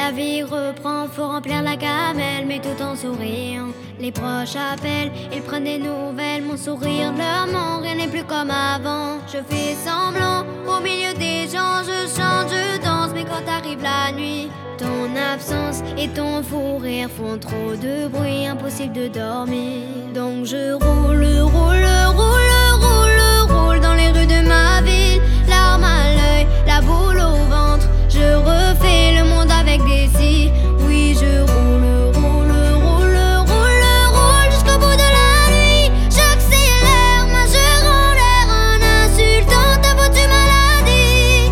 La vie reprend, faut remplir la gamelle, mais tout en souriant. Les proches appellent, ils prennent des nouvelles. Mon sourire leur ment, rien n'est plus comme avant. Je fais semblant, au milieu des gens, je chante, je danse. Mais quand arrive la nuit, ton absence et ton fou rire font trop de bruit, impossible de dormir. Donc je roule, roule, roule, roule, roule dans les rues de ma ville. Larmes à l'œil, la boule au ventre. Je refais le monde avec des si. Oui, je roule, roule, roule, roule, roule jusqu'au bout de la nuit. J'accélère, majeur en l'air en insultant ta foutue maladie.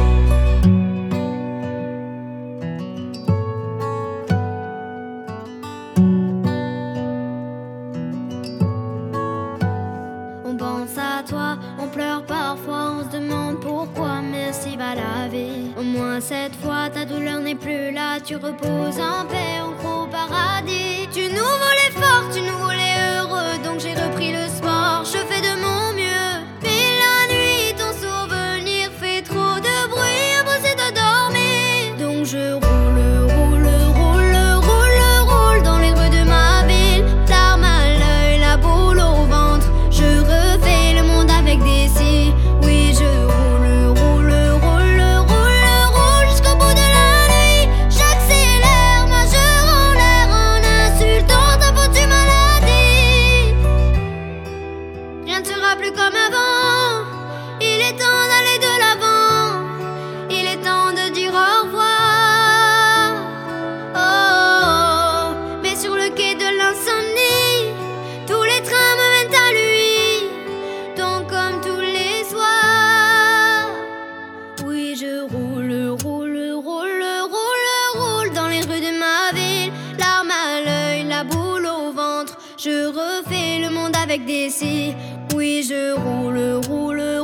On pense à toi, on pleure parfois, on se demande pourquoi, merci va la vie. Au moins cette fois ta douleur n'est plus là, tu reposes en paix, on croit au paradis. Tu nous voulais fort, tu nous voulais heureux, donc j'ai repris le sport, je fais de mon mieux. Mais la nuit, ton souvenir fait trop de bruit, impossible de dormir. Donc je roule, roule, roule, roule, roule dans les rues de ma ville. Larmes à l'œil, la boule au ventre. Je refais le monde avec des si. Oui, je roule, roule, roule, roule, roule jusqu'au bout de la nuit. J'accélère, majeur en l'air en insultant ta foutue maladie. Rien ne sera plus comme avant. Il est temps d'aller de l'avant. Il est temps de dire au revoir. Oh, oh, oh. Mais sur le quai de l'insomnie, tous les trains me mènent à lui. Donc comme tous les soirs, oui je roule, roule, roule, roule, roule dans les rues de ma ville. Larmes à l'œil, la boule au ventre. Je refais le monde avec des si. Oui je roule, roule,